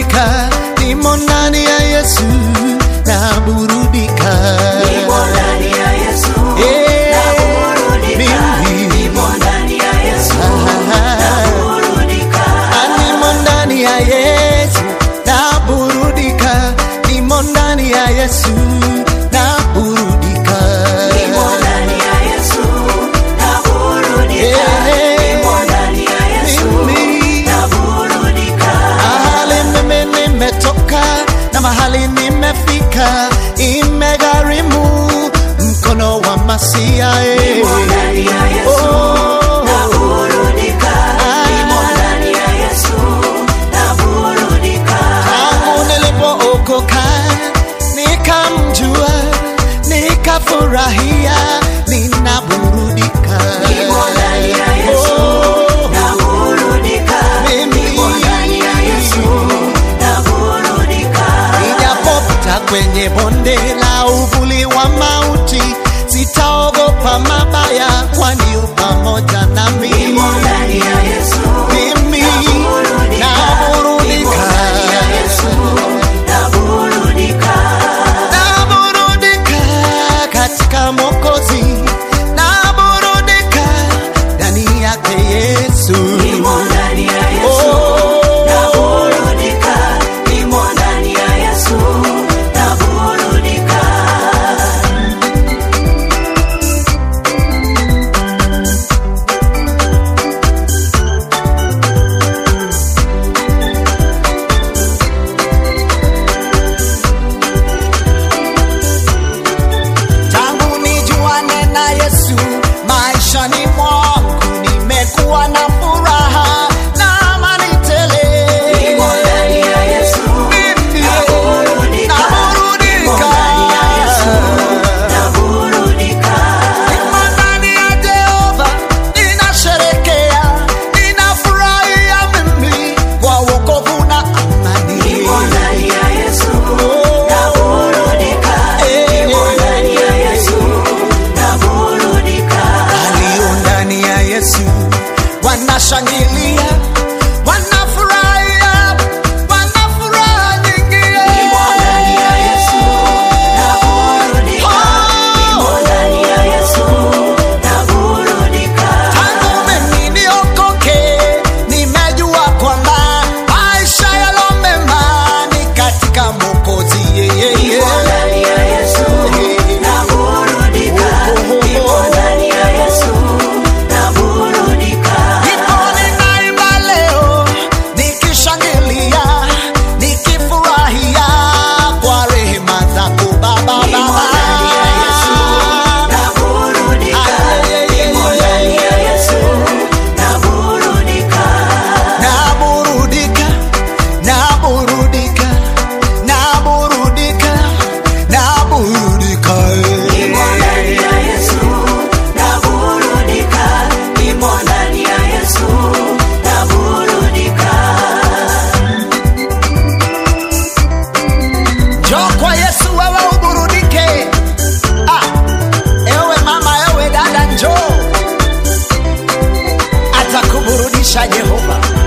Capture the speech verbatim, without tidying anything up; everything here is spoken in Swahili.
naburudika, nimo ndani ya Yesu, naburudika. Nimo ndani ya Yesu, naburudika. Nimo ndani ya Yesu, naburudika. Nimo ndani ya Yesu, naburudika. Nimo ndani ya Yesu, naburudika. Nimo ndani ya Yesu, naburudika. Nimo ndani ya Yesu, naburudika. Mahali mimi nimetoka na mahali nimefika, imegharimu mkono wa Masia. Nimo ndani ya Yesu, naburudika. Nimo ndani ya Yesu, naburudika. Tangu nilipookoka nikamjua, nikafurahia, ninaburudika. Nimo ndani ya Yesu, naburudika. Nimo ndani ya Yesu, naburudika. Nijapopita kwenye bonde la uvuli wa mauti, sitaogopa mabaya, kwani yu pamoja nami. Nimo ndani ya Yesu, Mimi naburudika. Nimo ndani ya Yesu, naburudika. Naburudika katika Mwokozi, naburudika ndani yake Yesu. Nimo ndani ya Yesu, naburudika. Nimo ndani ya Yesu, naburudika. Tangu nijuane na Yesu, maishani mwangu nimekuwa na furaha na amani tele. Nimo ndani ya Yesu, naburudika. Nimo ndani ya Yesu, naburudika. Nimo ndani ya Jehova, ninasherekea, ninafurahia mimi kwa wokovu na amani. Nimo ndani ya Yesu, naburudika. Nimo ndani ya Yesu, naburudika. Walio ndani ya Yesu wanashangilia, wanafurahia, wanafuraha nyingi. Nimo ndani ya Yesu, naburudika. Nimo ndani ya Yesu, naburudika. Tangu mimi niokoke, nimejua kwamba maisha yalo mema ni katika Mwokozi yeye. Nimo ndani ya Yesu, naburudika. Nimo ndani ya Yesu, naburudika. Ndipo ninaimba leo, nikishangilia, nikifurahia kwa rehema zako Baba. Nimo ndani ya Yesu, naburudika. Nimo ndani ya Yesu, naburudika. Naburudika, naburudika, naburudika, naburudika. Nimo ndani ya Yesu, naburudika. Nimo ndani ya Yesu, naburudika. Njoo kwa Yesu wewe uburudike. Ah, ewe mama, ewe dada, njoo, atakuburudisha Jehova.